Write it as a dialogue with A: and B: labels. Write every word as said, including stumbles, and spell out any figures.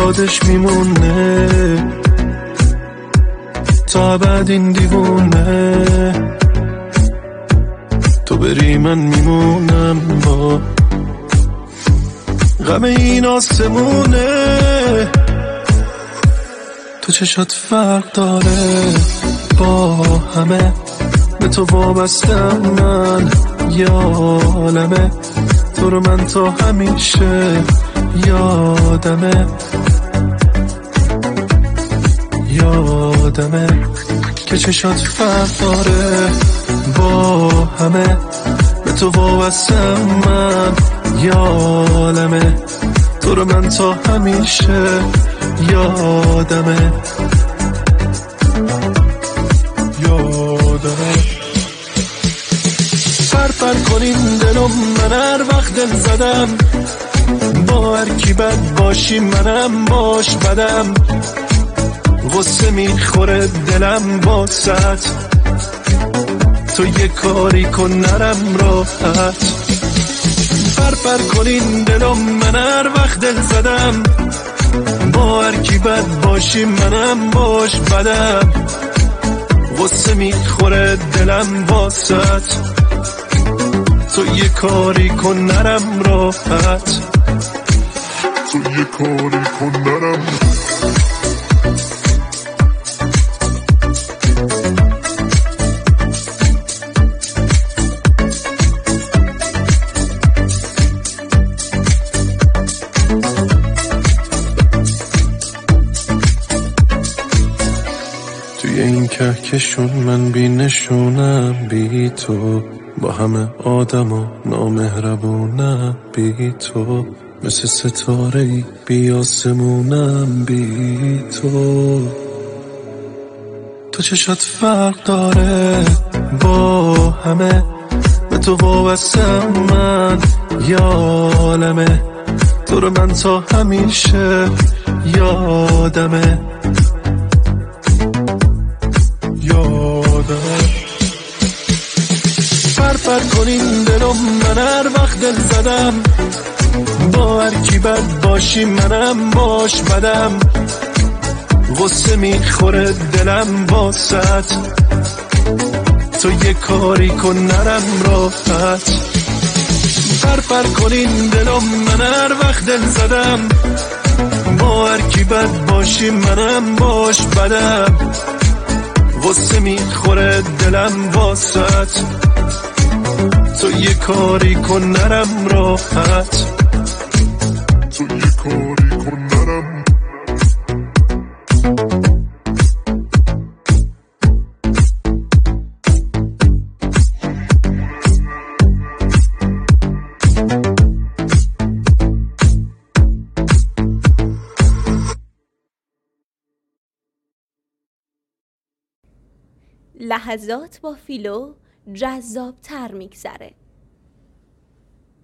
A: یادش میمونه تا بعد این دیوونه. تو بری من میمونم با غم این آسمونه. تو چشات فرق داره با همه، به تو وابستم من یالمه. تو رو من تا همیشه یادمه یادمه که چشات فرق داره با همه، به تو وابستم من یالمه. تو رو من تا همیشه یادمه یادمه. پر کنین دلم، من هر وقت دل زدم با هر کی بد باشی منم باش بدم. غصه میخوره دلم واسط، تو یه کاری کن نرم راحت. پر پر کنین دلم، من هر وقت دل زدم با هر کی بد باشی منم باش بدم. غصه میخوره دلم واسط، تو یه کاری کن نرم راحت. تو یه کاری کن نرم. توی این کهکشون من بی نشونم بی تو، با همه آدم و نامهربونم بی تو. مثل ستاره‌ای بی آسمونم بی تو. تو چشات فرق داره با همه، به تو وابستم من یالمه. تو رو من تا همیشه یادمه یادمه. پر پر کنین دلم، من هر وقت دل زدم با هر کی بد باشی منم باش بدم. غصه میخوره دلم واسط، تو یه کاری کن نرم راحت. پر پر کنین دلم، من هر وقت دل زدم با هر کی بد باشی منم باش بدم. غصه میخوره دلم واسط، تو یه کاری کن نرم راحت. تو یه کاری کن نرم.
B: لحظات با فیلو جذاب تر میگذره.